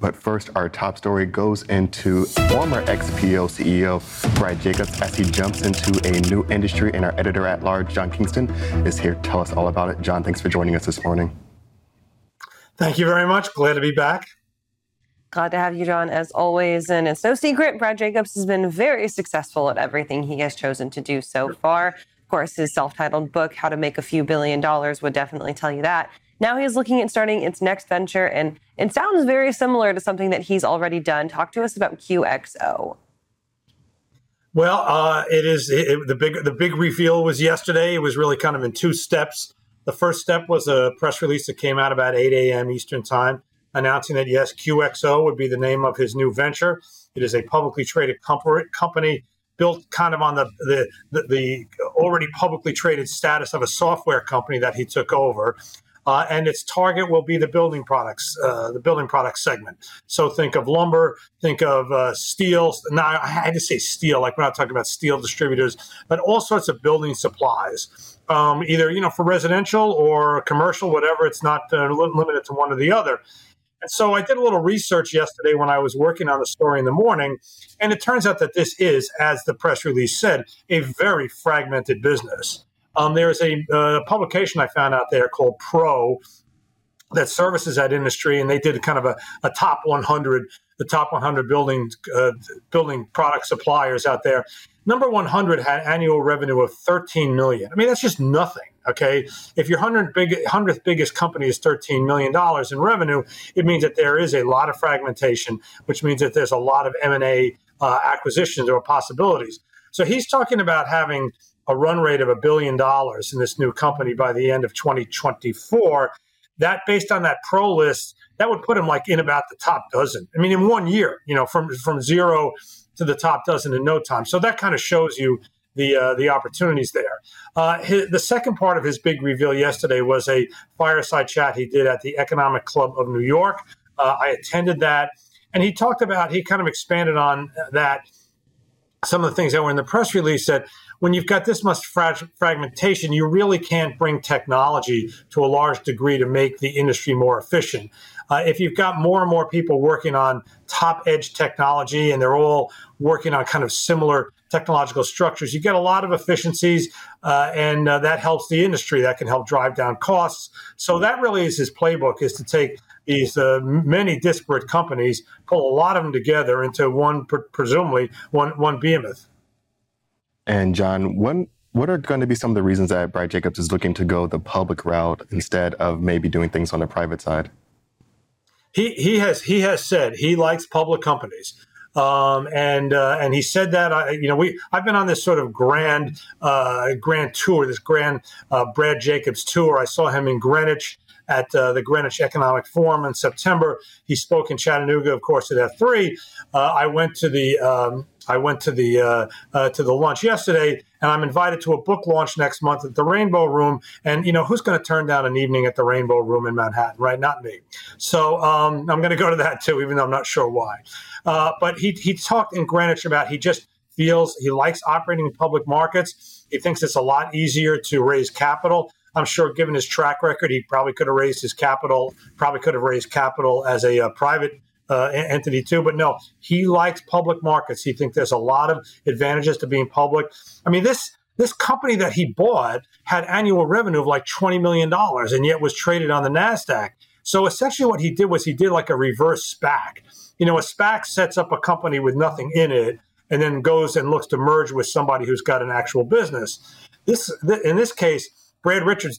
But first, our top story goes into former XPO CEO Brad Jacobs as he jumps into a new industry, and our editor-at-large, John Kingston, is here to tell us all about it. John, thanks for joining us this morning. Thank you very much. Glad to be back. Glad to have you, John, as always. And it's no secret, Brad Jacobs has been very successful at everything he has chosen to do so far. Of course, his self-titled book, How to Make a Few Billion Dollars, would definitely tell you that. Now he's looking at starting its next venture, and it sounds very similar to something that he's already done. Talk to us about QXO. Well, the big reveal was yesterday. It was really kind of in two steps. The first step was a press release that came out about 8 a.m. Eastern Time, announcing that, yes, QXO would be the name of his new venture. It is a publicly traded company built kind of on the already publicly traded status of a software company that he took over. And its target will be the building products segment. So think of lumber, think of steel. Now, I had to say steel, like we're not talking about steel distributors, but all sorts of building supplies, either for residential or commercial, whatever. It's not limited to one or the other. And so I did a little research yesterday when I was working on the story in the morning, and it turns out that this is, as the press release said, a very fragmented business. There's a publication I found out there called Pro that services that industry, and they did kind of a top 100, the top 100 building product suppliers out there. Number 100 had annual revenue of $13 million. I mean, that's just nothing. Okay, if your 100th biggest company is $13 million in revenue, it means that there is a lot of fragmentation, which means that there's a lot of M&A acquisitions or possibilities. So he's talking about having a run rate of $1 billion in this new company by the end of 2024. That, based on that pro list, that would put him like in about the top dozen. I mean, in 1 year, from zero to the top dozen in no time. So that kind of shows you the opportunities there. The second part of his big reveal yesterday was a fireside chat he did at the Economic Club of New York. I attended that, and he kind of expanded on that. Some of the things that were in the press release that when you've got this much fragmentation, you really can't bring technology to a large degree to make the industry more efficient. If you've got more and more people working on top edge technology and they're all working on kind of similar technological structures, you get a lot of efficiencies, and that helps the industry. That can help drive down costs. So that really is his playbook, is to take these many disparate companies, pull a lot of them together into one, presumably one behemoth. And John, what are going to be some of the reasons that Brad Jacobs is looking to go the public route instead of maybe doing things on the private side? He has said he likes public companies. And he said that I've been on this sort of grand tour, this grand Brad Jacobs tour. I saw him in Greenwich at the Greenwich Economic Forum in September. He spoke in Chattanooga, of course, at F3. I went to the lunch yesterday, and I'm invited to a book launch next month at the Rainbow Room. And who's going to turn down an evening at the Rainbow Room in Manhattan, right? Not me. So I'm going to go to that too, even though I'm not sure why. But he talked in Greenwich about he just feels he likes operating in public markets. He thinks it's a lot easier to raise capital. I'm sure, given his track record, he probably could have raised capital as a private entity too. But no, he likes public markets. He thinks there's a lot of advantages to being public. I mean, this company that he bought had annual revenue of like $20 million and yet was traded on the NASDAQ. So essentially what he did was he did like a reverse SPAC. A SPAC sets up a company with nothing in it and then goes and looks to merge with somebody who's got an actual business. In this case, Brad Jacobs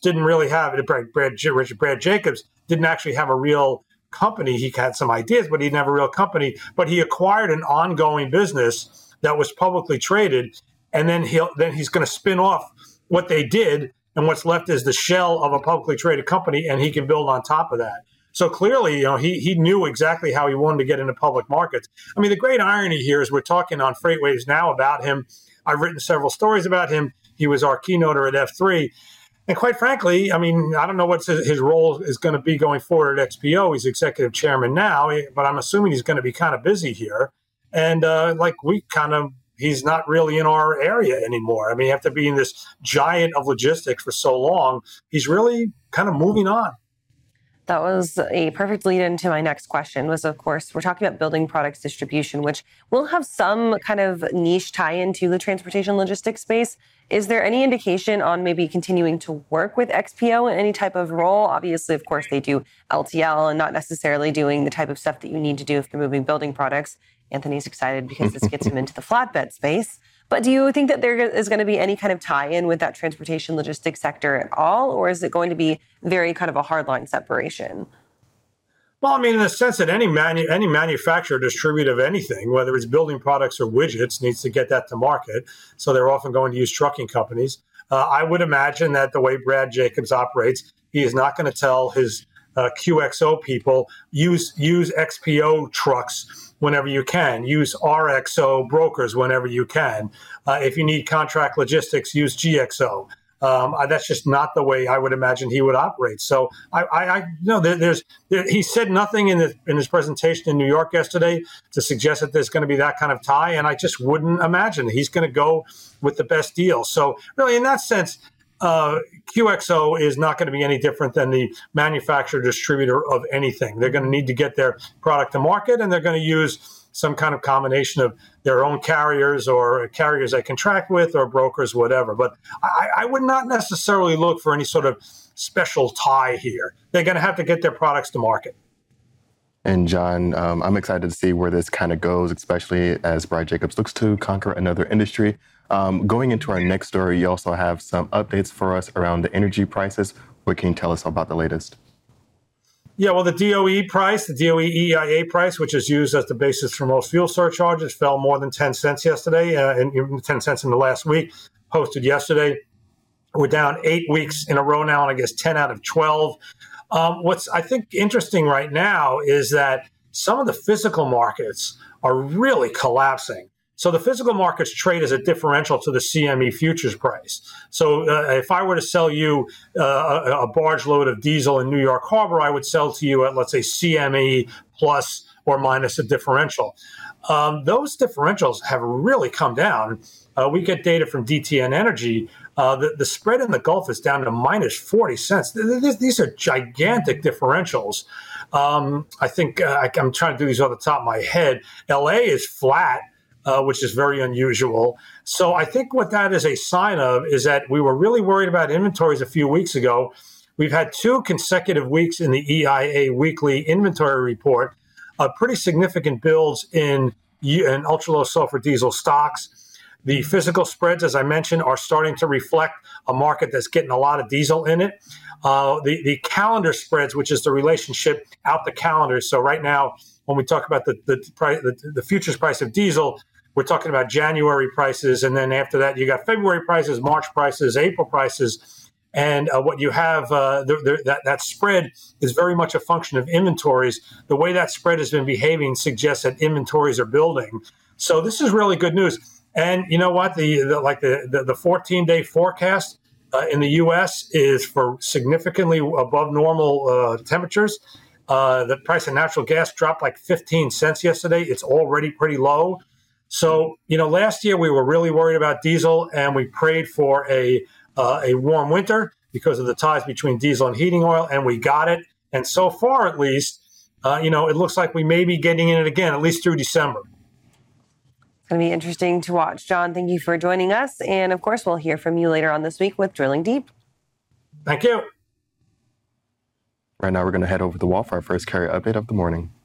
didn't actually have a real company. He had some ideas, but he didn't have a real company. But he acquired an ongoing business that was publicly traded, and then he's going to spin off what they did, and what's left is the shell of a publicly traded company, and he can build on top of that. So clearly, he knew exactly how he wanted to get into public markets. I mean, the great irony here is we're talking on FreightWaves now about him. I've written several stories about him. He was our keynoter at F3. And quite frankly, I mean, I don't know what his role is going to be going forward at XPO. He's executive chairman now, but I'm assuming he's going to be kind of busy here. And he's not really in our area anymore. I mean, after being this giant of logistics for so long, he's really kind of moving on. That was a perfect lead into my next question was, of course, we're talking about building products distribution, which will have some kind of niche tie into the transportation logistics space. Is there any indication on maybe continuing to work with XPO in any type of role? Obviously, of course, they do LTL and not necessarily doing the type of stuff that you need to do if you're moving building products. Anthony's excited because this gets him into the flatbed space. But do you think that there is going to be any kind of tie-in with that transportation logistics sector at all? Or is it going to be very kind of a hardline separation? Well, I mean, in the sense that any manufacturer, distributor of anything, whether it's building products or widgets, needs to get that to market. So they're often going to use trucking companies. I would imagine that the way Brad Jacobs operates, he is not going to tell his QXO people, use XPO trucks whenever you can. Use RXO brokers whenever you can. If you need contract logistics, use GXO. That's just not the way I would imagine he would operate. So I know he said nothing in his presentation in New York yesterday to suggest that there's going to be that kind of tie, and I just wouldn't imagine he's going to go with the best deal. So really, in that sense, QXO is not going to be any different than the manufacturer distributor of anything. They're going to need to get their product to market, and they're going to use some kind of combination of their own carriers or carriers they contract with or brokers, whatever. But I would not necessarily look for any sort of special tie here. They're going to have to get their products to market. And John, I'm excited to see where this kind of goes, especially as Brad Jacobs looks to conquer another industry. Going into our next story, you also have some updates for us around the energy prices. What can you tell us about the latest? Yeah, well, the DOE price, the DOE EIA price, which is used as the basis for most fuel surcharges, fell more than 10 cents yesterday, and 10 cents in the last week, posted yesterday. We're down 8 weeks in a row now, and I guess 10 out of 12. What's, I think, interesting right now is that some of the physical markets are really collapsing. So the physical markets trade as a differential to the CME futures price. So if I were to sell you a barge load of diesel in New York Harbor, I would sell to you at, let's say, CME plus or minus a differential. Those differentials have really come down. We get data from DTN Energy. The spread in the Gulf is down to minus 40 cents. These are gigantic differentials. I think I'm trying to do these off the top of my head. LA is flat, which is very unusual. So I think what that is a sign of is that we were really worried about inventories a few weeks ago. We've had 2 consecutive weeks in the EIA weekly inventory report, pretty significant builds in ultra-low sulfur diesel stocks. The physical spreads, as I mentioned, are starting to reflect a market that's getting a lot of diesel in it. The calendar spreads, which is the relationship out the calendar. So right now, when we talk about the futures price of diesel, we're talking about January prices, and then after that, you got February prices, March prices, April prices, and what you have, that spread is very much a function of inventories. The way that spread has been behaving suggests that inventories are building. So this is really good news. And you know what? The 14-day forecast in the U.S. is for significantly above normal temperatures. The price of natural gas dropped like 15 cents yesterday. It's already pretty low. So, last year we were really worried about diesel, and we prayed for a warm winter because of the ties between diesel and heating oil, and we got it. And so far, at least, it looks like we may be getting in it again, at least through December. It's going to be interesting to watch. John, thank you for joining us. And of course, we'll hear from you later on this week with Drilling Deep. Thank you. Right now, we're going to head over to the wall for our first carrier update of the morning.